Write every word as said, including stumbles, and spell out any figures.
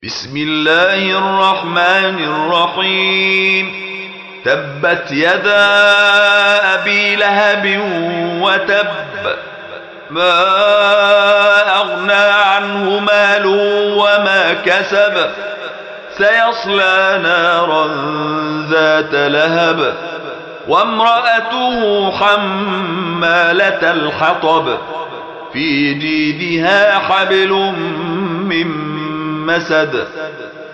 بسم الله الرحمن الرحيم. تبت يدا أبي لهب وتب، ما أغنى عنه ماله وما كسب، سيصلى نارا ذات لهب، وامرأته حمالة الحطب، في جيدها حبل من مسد.